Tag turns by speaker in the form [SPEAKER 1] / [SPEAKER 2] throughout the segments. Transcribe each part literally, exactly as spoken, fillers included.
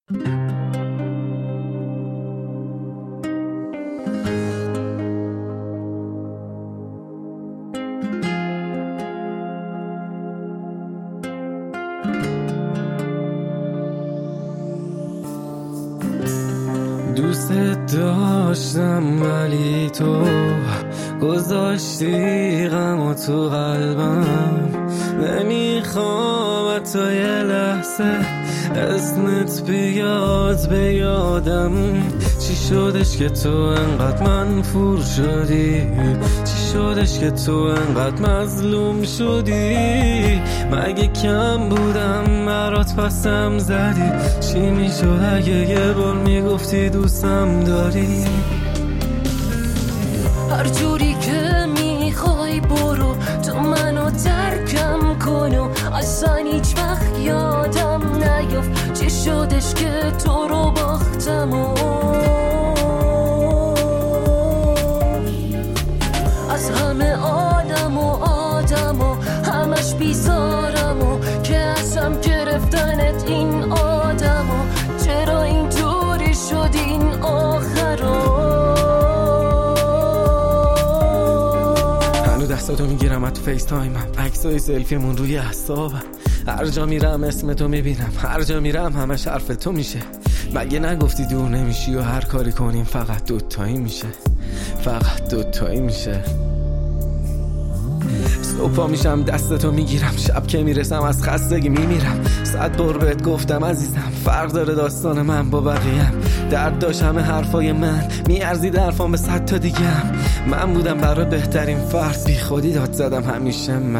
[SPEAKER 1] دوست داشتم ولی تو گذاشتی غمو تو قلبم، نمیخوام تا یه لحظه اسمت بیاد به یادم. چی شدش که تو انقدر منفور شدی؟ چی شدش که تو انقدر مظلوم شدی؟ مگه کم بودم برات پسم زدی؟ چی میشد اگه یه بار میگفتی دوستم داری؟
[SPEAKER 2] هر جوری که میخوای برو، تو منو ترکم کن و اصلا هیچ وقت یادم نیفت چی شدش که تو رو باختم و از همه آدم و آدم و همش بیزارم و که ازم گرفتنت این آدم و چرا اینطوری شد این آخرا.
[SPEAKER 1] دستاتو میگیرم از تو فیس تایمم، عکسای سلفیمون روی اعصابم، هر جا میرم اسم تو میبینم، هر جا میرم همش حرف تو میشه. مگه نگفتی دور نمیشی و هر کاری کنیم فقط دوتایی میشه، فقط دوتایی میشه. صبح میشم دستتو میگیرم، شب که میرسم از خستگی میمیرم. صد بار بهت گفتم عزیزم فرق داره داستان من با بقیه‌ام، درد داشت همه حرفای من میارزید حرفام به صد تا دیگم. من بودم برای بهترین فرد، بی خودی داد زدم همیشه من.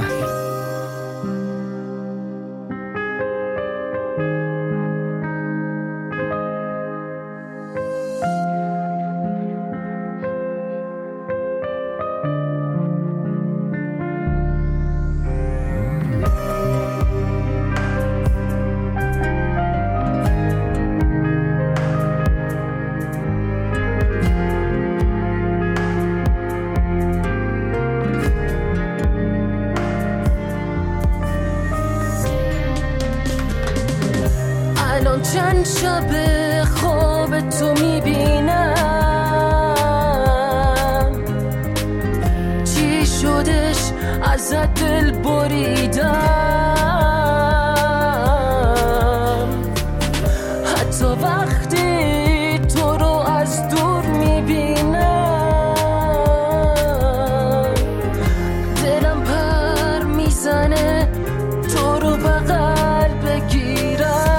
[SPEAKER 2] الان چند شب خواب تو میبینم، چی شدش ازت دل بریدم. حتی وقتی تو رو از دور میبینم دلم پر میزنه تو رو بغل بگیرم.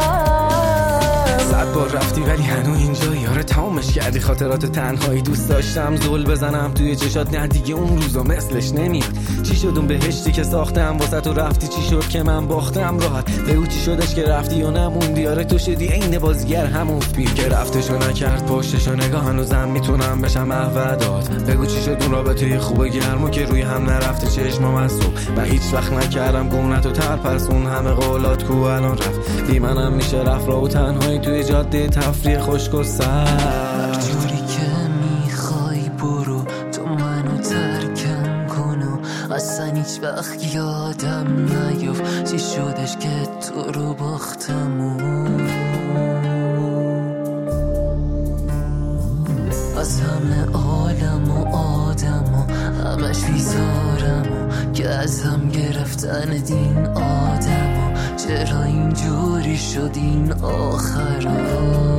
[SPEAKER 1] رفتی ولی هنو اینجایی، آره تمامش کردی خاطرات تنهایی. دوست داشتم زل بزنم توی چشات، نه دیگه اون روزا مثلش نمیاد. چی شد اون بهشتی که ساختم واسه تو رفتی؟ چی شد که من باختم راحت؟ بگو چی شدش که رفتی و نموندی؟ آره تو شدی عین بازیگر همون پیر که رفتشو نکرد پشتشو نگاه. هنوزم میتونم بشم احودات. بگو چی شد اون رابطه خوبه گرمو که روی هم نرفته چشمام از صبح. من هیچ وقت نکردم گونت و تر، پس اون همه قولات کو الان رفت. بی منم میشه رفت را و تنهایی توی جاده تفریح خشک و سر.
[SPEAKER 2] جوری که میخوای برو، تو منو ترکم کن و اصلا هیچ وقت یادم نیفت چی شدش که تو رو باختم و از همه عالم و آدم و همش بیزارم و که ازم گرفتن این آدم و چرا اینجوری شد این آخرا.